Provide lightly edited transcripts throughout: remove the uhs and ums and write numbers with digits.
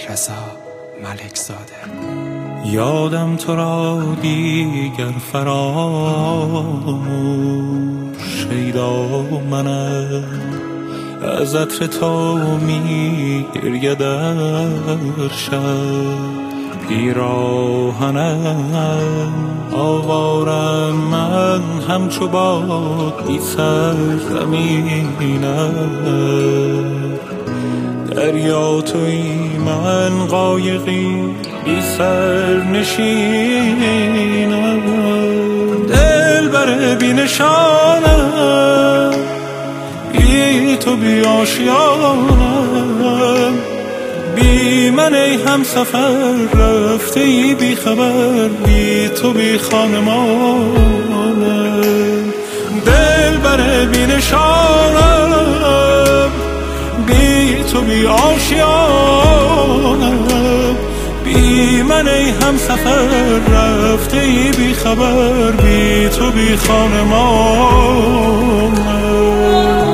رضا ملکزاده. یادم تو را دیگر فراموش شیدا منم، از عطر تو می گریه در شب پیراهنم. آوارم من همچو باد بی سر زمینم، دریا تویی من قایقی بی سر نشینم. دلبر بی نشانم، بی تو بی آشیانم، بی من ای همسفر رفته ای بی خبر، بی تو بی خانمانم. دلبر بی نشانم، بی تو بی آشیانم، بی من ای همسفر رفته ای بی خبر، بی تو بی خانمانم.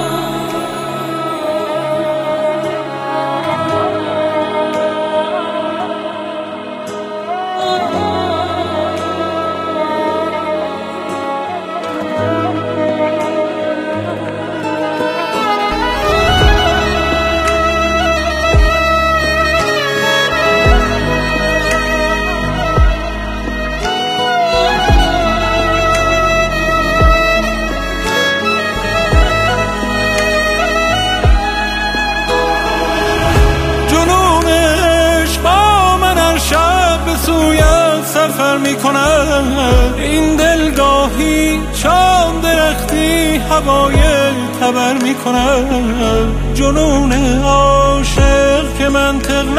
سفر میکنم این دلگاهی، چام درختی هوای تبر میکنم. جنون عاشق که منطق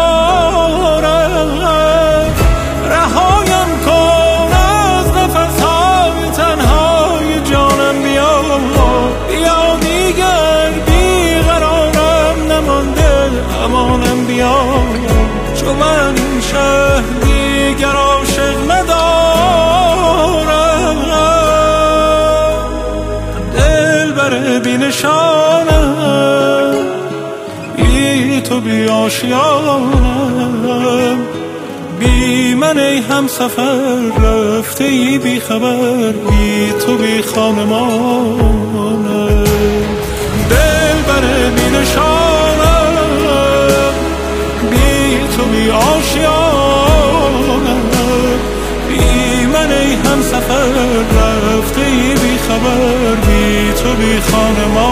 ندارم، رهایم کن از نفسهای تنهای جانم. بیا بیا دیگر بیقرارم نمانده امانم. بیا چون من این شهر دیگر عاشق ندارم، دلبر بی نشانم، بی تو بی آشیانم، بی من ای همسفر رفته ای بی خبر، بی تو بی خانمانم. دلبر بی نشانم، بی تو بی آشیانم، بی من ای همسفر رفته ای بی خبر، بی تو بی خانمان.